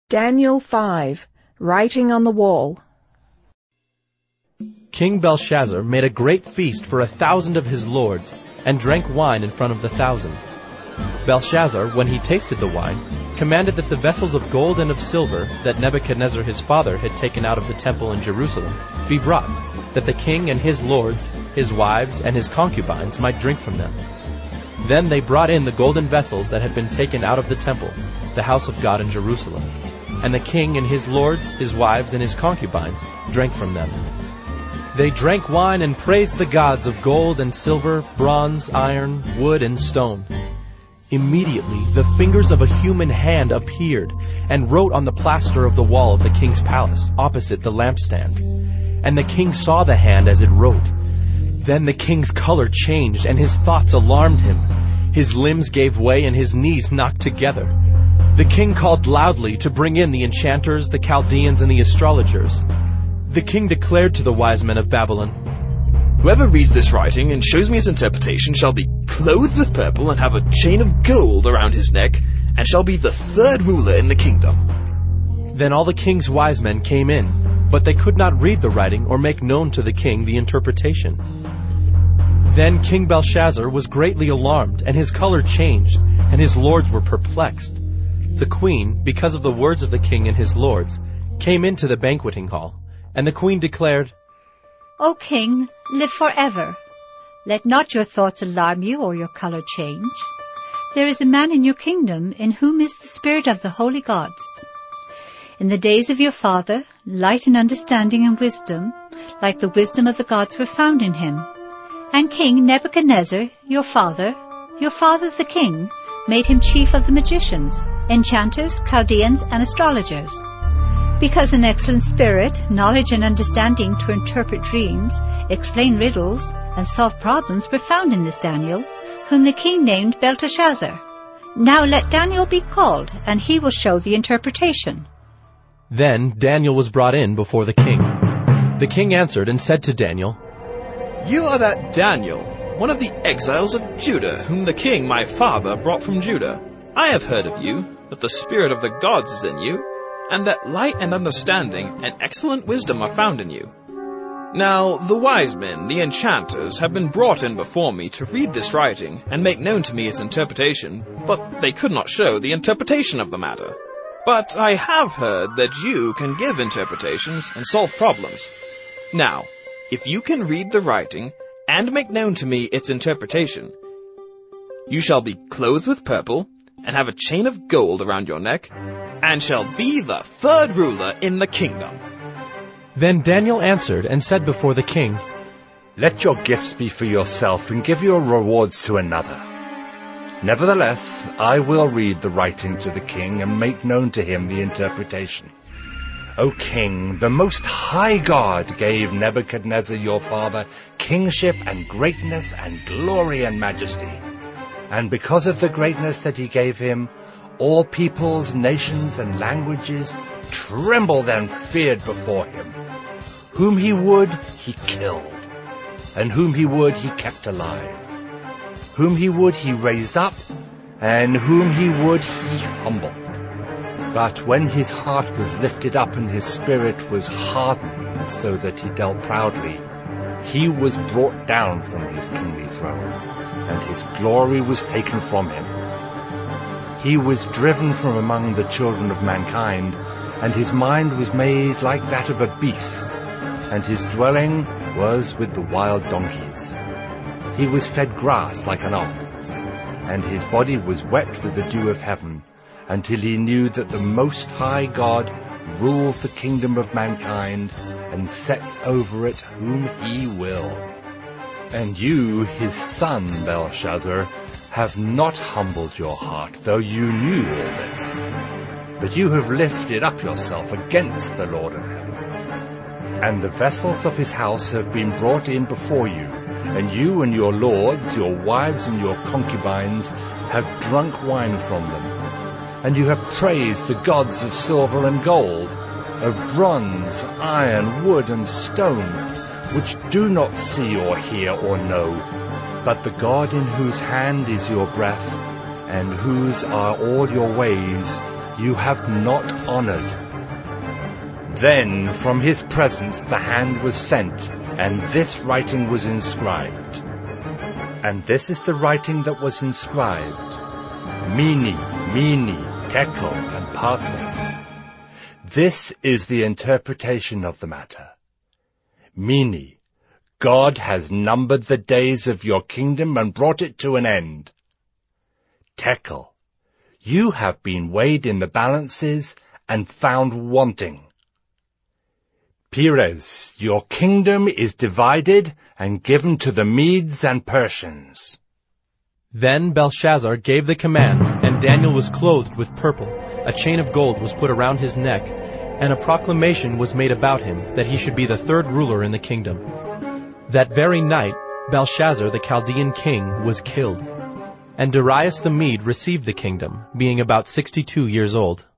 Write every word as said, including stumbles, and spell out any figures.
Daniel five, Writing on the Wall. King Belshazzar made a great feast for a thousand of his lords, and drank wine in front of the thousand. Belshazzar, when he tasted the wine, commanded that the vessels of gold and of silver that Nebuchadnezzar his father had taken out of the temple in Jerusalem be brought, that the king and his lords, his wives, and his concubines might drink from them. Then they brought in the golden vessels that had been taken out of the temple, the house of God in Jerusalem. And the king and his lords, his wives, and his concubines drank from them. They drank wine and praised the gods of gold and silver, bronze, iron, wood, and stone. Immediately the fingers of a human hand appeared and wrote on the plaster of the wall of the king's palace, opposite the lampstand. And the king saw the hand as it wrote. Then the king's color changed, and his thoughts alarmed him. His limbs gave way, and his knees knocked together. The king called loudly to bring in the enchanters, the Chaldeans, and the astrologers. The king declared to the wise men of Babylon, "Whoever reads this writing and shows me its interpretation shall be clothed with purple and have a chain of gold around his neck, and shall be the third ruler in the kingdom." Then all the king's wise men came in, but they could not read the writing or make known to the king the interpretation. Then King Belshazzar was greatly alarmed, and his color changed, and his lords were perplexed. The queen, because of the words of the king and his lords, came into the banqueting hall, and the queen declared, "O king, live forever. Let not your thoughts alarm you or your color change. There is a man in your kingdom in whom is the spirit of the holy gods. In the days of your father, light and understanding and wisdom, like the wisdom of the gods, were found in him. And King Nebuchadnezzar, your father, your father the king, made him chief of the magicians, enchanters, Chaldeans, and astrologers. Because an excellent spirit, knowledge and understanding to interpret dreams, explain riddles, and solve problems were found in this Daniel, whom the king named Belteshazzar. Now let Daniel be called, and he will show the interpretation." Then Daniel was brought in before the king. The king answered and said to Daniel, "You are that Daniel, one of the exiles of Judah, whom the king my father brought from Judah. I have heard of you, that the spirit of the gods is in you, and that light and understanding and excellent wisdom are found in you. Now the wise men, the enchanters, have been brought in before me to read this writing and make known to me its interpretation, but they could not show the interpretation of the matter. But I have heard that you can give interpretations and solve problems. Now, if you can read the writing and make known to me its interpretation, you shall be clothed with purple and have a chain of gold around your neck, and shall be the third ruler in the kingdom." Then Daniel answered and said before the king, "Let your gifts be for yourself, and give your rewards to another. Nevertheless, I will read the writing to the king and make known to him the interpretation. O king, the most high God gave Nebuchadnezzar your father kingship and greatness and glory and majesty. And because of the greatness that he gave him, all peoples, nations, and languages trembled and feared before him. Whom he would, he killed, and whom he would, he kept alive. Whom he would, he raised up, and whom he would, he humbled. But when his heart was lifted up and his spirit was hardened so that he dealt proudly, he was brought down from his kingly throne, and his glory was taken from him. He was driven from among the children of mankind, and his mind was made like that of a beast, and his dwelling was with the wild donkeys. He was fed grass like an ox, and his body was wet with the dew of heaven, until he knew that the Most High God rules the kingdom of mankind, and sets over it whom he will. And you, his son, Belshazzar, have not humbled your heart, though you knew all this. But you have lifted up yourself against the Lord of heaven. And the vessels of his house have been brought in before you, and you and your lords, your wives and your concubines, have drunk wine from them. And you have praised the gods of silver and gold, of bronze, iron, wood, and stone, which do not see or hear or know, but the God in whose hand is your breath, and whose are all your ways, you have not honored. Then from his presence the hand was sent, and this writing was inscribed. And this is the writing that was inscribed: Mene, Mene, Tekel, and Parsec. This is the interpretation of the matter. Mene, God has numbered the days of your kingdom and brought it to an end. Tekel, you have been weighed in the balances and found wanting. Peres, your kingdom is divided and given to the Medes and Persians. Then Belshazzar gave the command, and Daniel was clothed with purple. A chain of gold was put around his neck, and a proclamation was made about him that he should be the third ruler in the kingdom. That very night, Belshazzar the Chaldean king was killed, and Darius the Mede received the kingdom, being about sixty-two years old.